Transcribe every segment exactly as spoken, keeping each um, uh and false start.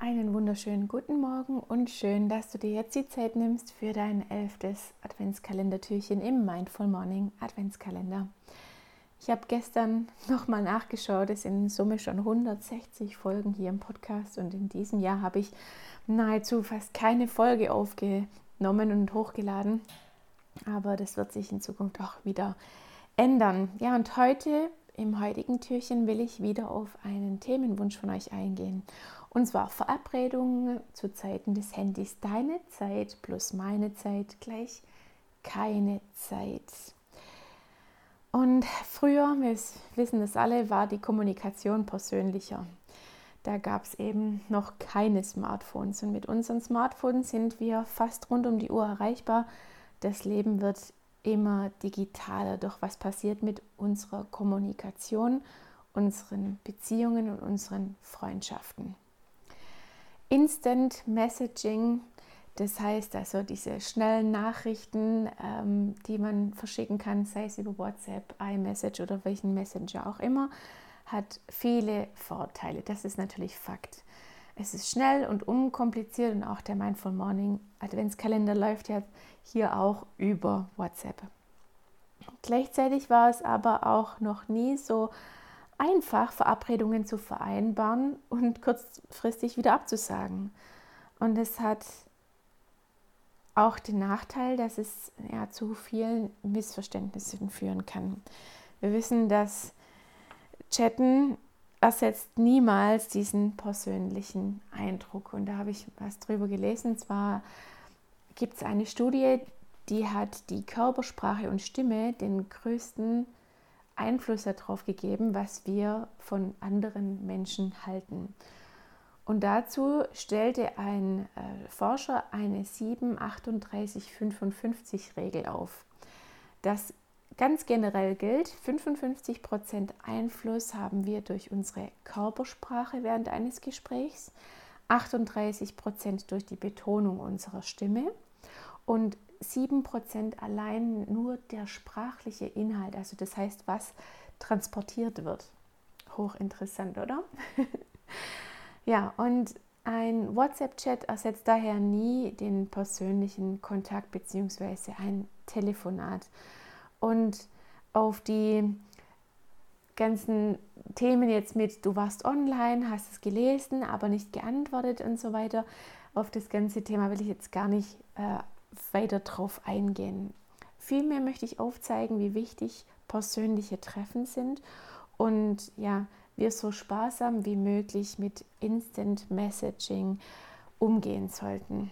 Einen wunderschönen guten Morgen und schön, dass du dir jetzt die Zeit nimmst für dein elftes Adventskalendertürchen im Mindful Morning Adventskalender. Ich habe gestern nochmal nachgeschaut, es sind in Summe schon hundertsechzig Folgen hier im Podcast und in diesem Jahr habe ich nahezu fast keine Folge aufgenommen und hochgeladen, aber das wird sich in Zukunft auch wieder ändern. Ja, und heute, im heutigen Türchen, will ich wieder auf einen Themenwunsch von euch eingehen. Und zwar Verabredungen zu Zeiten des Handys. Deine Zeit plus meine Zeit gleich keine Zeit. Und früher, wir wissen das alle, war die Kommunikation persönlicher. Da gab es eben noch keine Smartphones. Und mit unseren Smartphones sind wir fast rund um die Uhr erreichbar. Das Leben wird immer digitaler. Doch was passiert mit unserer Kommunikation, unseren Beziehungen und unseren Freundschaften? Instant Messaging, das heißt also diese schnellen Nachrichten, ähm, die man verschicken kann, sei es über WhatsApp, iMessage oder welchen Messenger auch immer, hat viele Vorteile. Das ist natürlich Fakt. Es ist schnell und unkompliziert und auch der Mindful Morning Adventskalender läuft ja hier auch über WhatsApp. Gleichzeitig war es aber auch noch nie so einfach, Verabredungen zu vereinbaren und kurzfristig wieder abzusagen. Und es hat auch den Nachteil, dass es ja, zu vielen Missverständnissen führen kann. Wir wissen, dass Chatten ersetzt niemals diesen persönlichen Eindruck. Und da habe ich was drüber gelesen. Und zwar gibt es eine Studie, die hat die Körpersprache und Stimme den größten Einfluss darauf gegeben, was wir von anderen Menschen halten. Und dazu stellte ein äh, Forscher eine sieben achtunddreißig fünfundfünfzig Regel auf. Das ganz generell gilt, fünfundfünfzig Prozent Einfluss haben wir durch unsere Körpersprache während eines Gesprächs, achtunddreißig Prozent durch die Betonung unserer Stimme und sieben Prozent allein nur der sprachliche Inhalt, also das heißt, was transportiert wird. Hochinteressant, oder? Ja, und ein WhatsApp-Chat ersetzt daher nie den persönlichen Kontakt bzw. ein Telefonat. Und auf die ganzen Themen jetzt mit, du warst online, hast es gelesen, aber nicht geantwortet und so weiter, auf das ganze Thema will ich jetzt gar nicht äh, weiter drauf eingehen. Vielmehr möchte ich aufzeigen, wie wichtig persönliche Treffen sind und ja, wir so sparsam wie möglich mit Instant Messaging umgehen sollten.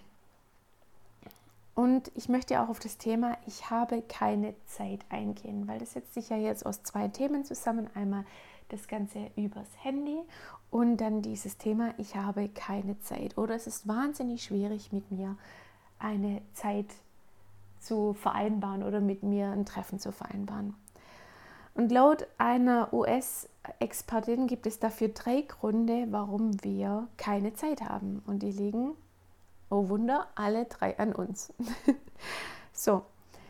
Und ich möchte auch auf das Thema Ich habe keine Zeit eingehen, weil das setzt sich ja jetzt aus zwei Themen zusammen. Einmal das Ganze übers Handy und dann dieses Thema Ich habe keine Zeit. Oder es ist wahnsinnig schwierig, mit mir eine Zeit zu vereinbaren oder mit mir ein Treffen zu vereinbaren. Und laut einer U S-Expertin gibt es dafür drei Gründe, warum wir keine Zeit haben. Und die liegen, oh Wunder, alle drei an uns. So,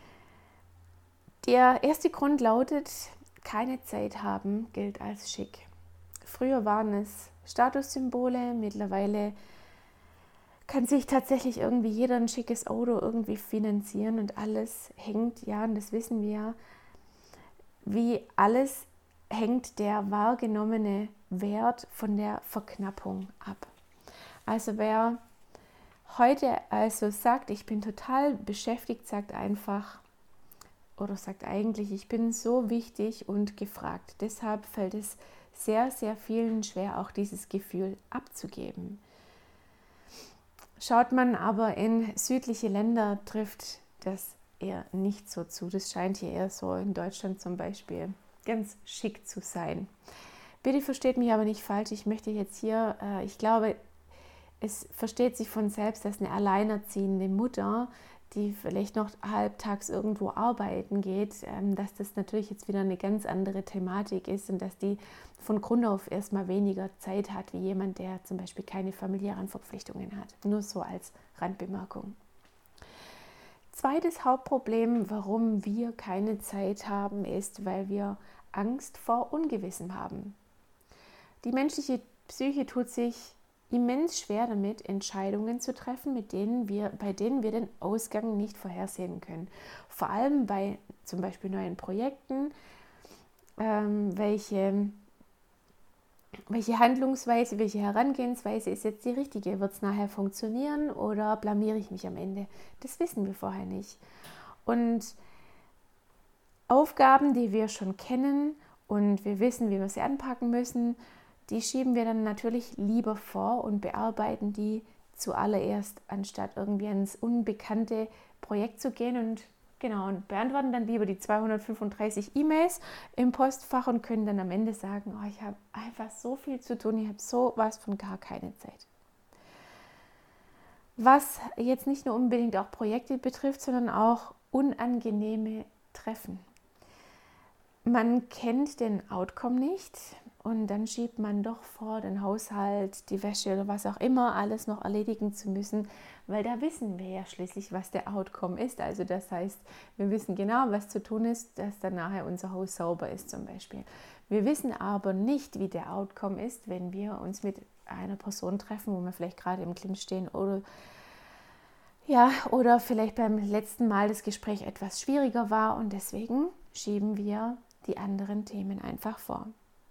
der erste Grund lautet, keine Zeit haben gilt als schick. Früher waren es Statussymbole, mittlerweile kann sich tatsächlich irgendwie jeder ein schickes Auto irgendwie finanzieren und alles hängt, ja, und das wissen wir, wie alles hängt der wahrgenommene Wert von der Verknappung ab. Also wer heute also sagt, ich bin total beschäftigt, sagt einfach oder sagt eigentlich, ich bin so wichtig und gefragt. Deshalb fällt es sehr, sehr vielen schwer, auch dieses Gefühl abzugeben. Schaut man aber in südliche Länder, trifft das eher nicht so zu. Das scheint hier eher so in Deutschland zum Beispiel ganz schick zu sein. Bitte versteht mich aber nicht falsch. Ich möchte jetzt hier, äh, ich glaube, es versteht sich von selbst, dass eine alleinerziehende Mutter, die vielleicht noch halbtags irgendwo arbeiten geht, ähm, dass das natürlich jetzt wieder eine ganz andere Thematik ist und dass die von Grund auf erstmal weniger Zeit hat, wie jemand, der zum Beispiel keine familiären Verpflichtungen hat. Nur so als Randbemerkung. Zweites Hauptproblem, warum wir keine Zeit haben, ist, weil wir Angst vor Ungewissem haben. Die menschliche Psyche tut sich immens schwer damit, Entscheidungen zu treffen, mit denen wir, bei denen wir den Ausgang nicht vorhersehen können. Vor allem bei zum Beispiel neuen Projekten, ähm, welche, welche Handlungsweise, welche Herangehensweise ist jetzt die richtige? Wird es nachher funktionieren oder blamiere ich mich am Ende? Das wissen wir vorher nicht. Und Aufgaben, die wir schon kennen und wir wissen, wie wir sie anpacken müssen, die schieben wir dann natürlich lieber vor und bearbeiten die zuallererst, anstatt irgendwie ins unbekannte Projekt zu gehen und genau und beantworten dann lieber die zweihundertfünfunddreißig E-Mails im Postfach und können dann am Ende sagen, oh, ich habe einfach so viel zu tun, ich habe so was von gar keine Zeit. Was jetzt nicht nur unbedingt auch Projekte betrifft, sondern auch unangenehme Treffen. Man kennt den Outcome nicht und dann schiebt man doch vor, den Haushalt, die Wäsche oder was auch immer alles noch erledigen zu müssen, weil da wissen wir ja schließlich, was der Outcome ist. Also das heißt, wir wissen genau, was zu tun ist, dass dann nachher unser Haus sauber ist zum Beispiel. Wir wissen aber nicht, wie der Outcome ist, wenn wir uns mit einer Person treffen, wo wir vielleicht gerade im Clinch stehen oder ja, oder vielleicht beim letzten Mal das Gespräch etwas schwieriger war und deswegen schieben wir die anderen Themen einfach vor.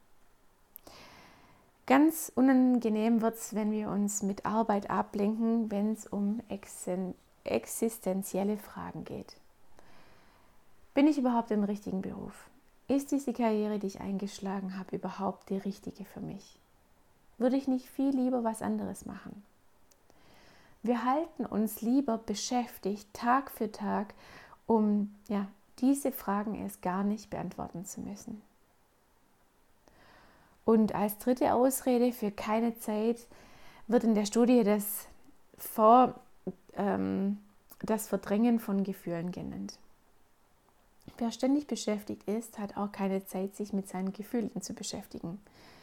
Ganz unangenehm wird es, wenn wir uns mit Arbeit ablenken, wenn es um existenzielle Fragen geht. Bin ich überhaupt im richtigen Beruf? Ist diese Karriere, die ich eingeschlagen habe, überhaupt die richtige für mich? Würde ich nicht viel lieber was anderes machen? Wir halten uns lieber beschäftigt, Tag für Tag, um ja, diese Fragen erst gar nicht beantworten zu müssen. Und als dritte Ausrede für keine Zeit wird in der Studie das, Vor, ähm, das Verdrängen von Gefühlen genannt. Wer ständig beschäftigt ist, hat auch keine Zeit, sich mit seinen Gefühlen zu beschäftigen.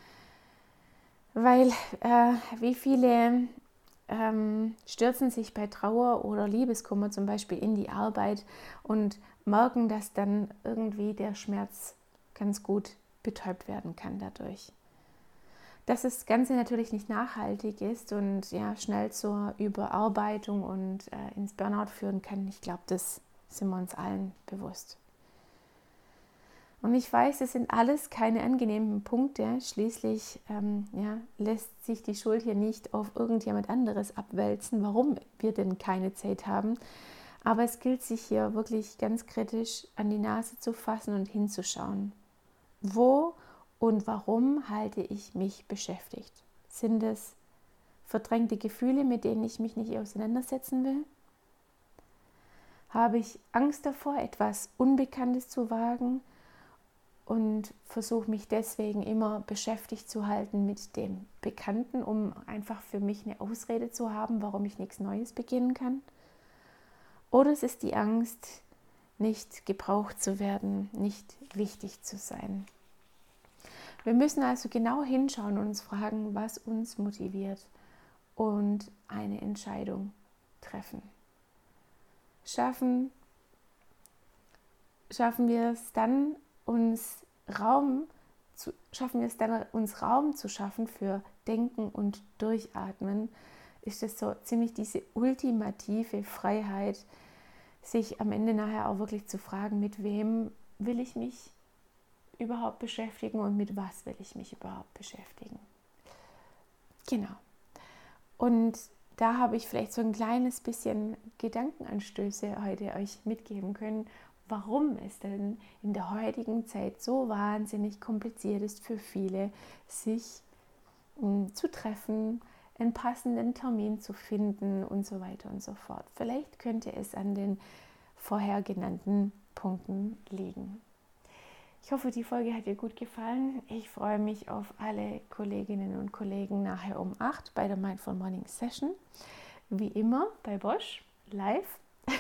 Weil äh, wie viele ähm, stürzen sich bei Trauer oder Liebeskummer zum Beispiel in die Arbeit und merken, dass dann irgendwie der Schmerz ganz gut betäubt werden kann dadurch. Dass das Ganze natürlich nicht nachhaltig ist und ja, schnell zur Überarbeitung und äh, ins Burnout führen kann, ich glaube, das sind wir uns allen bewusst. Und ich weiß, es sind alles keine angenehmen Punkte. Schließlich ähm, ja, lässt sich die Schuld hier nicht auf irgendjemand anderes abwälzen, warum wir denn keine Zeit haben. Aber es gilt, sich hier wirklich ganz kritisch an die Nase zu fassen und hinzuschauen. Wo und warum halte ich mich beschäftigt? Sind es verdrängte Gefühle, mit denen ich mich nicht auseinandersetzen will? Habe ich Angst davor, etwas Unbekanntes zu wagen? Und versuche mich deswegen immer beschäftigt zu halten mit dem Bekannten, um einfach für mich eine Ausrede zu haben, warum ich nichts Neues beginnen kann. Oder es ist die Angst, nicht gebraucht zu werden, nicht wichtig zu sein. Wir müssen also genau hinschauen und uns fragen, was uns motiviert und eine Entscheidung treffen. Schaffen, schaffen wir es dann, uns Raum zu, schaffen wir es dann, uns Raum zu schaffen für Denken und Durchatmen, ist es so ziemlich diese ultimative Freiheit, sich am Ende nachher auch wirklich zu fragen, mit wem will ich mich überhaupt beschäftigen und mit was will ich mich überhaupt beschäftigen. Genau. Und da habe ich vielleicht so ein kleines bisschen Gedankenanstöße heute euch mitgeben können, warum es denn in der heutigen Zeit so wahnsinnig kompliziert ist für viele, sich mh, zu treffen, einen passenden Termin zu finden und so weiter und so fort. Vielleicht könnte es an den vorher genannten Punkten liegen. Ich hoffe, die Folge hat dir gut gefallen. Ich freue mich auf alle Kolleginnen und Kollegen nachher um acht bei der Mindful Morning Session. Wie immer bei Bosch, live.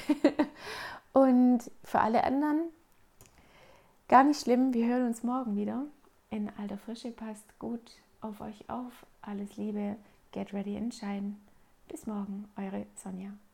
Und für alle anderen, gar nicht schlimm, wir hören uns morgen wieder. In alter Frische, passt gut auf euch auf. Alles Liebe, get ready and shine. Bis morgen, eure Sonja.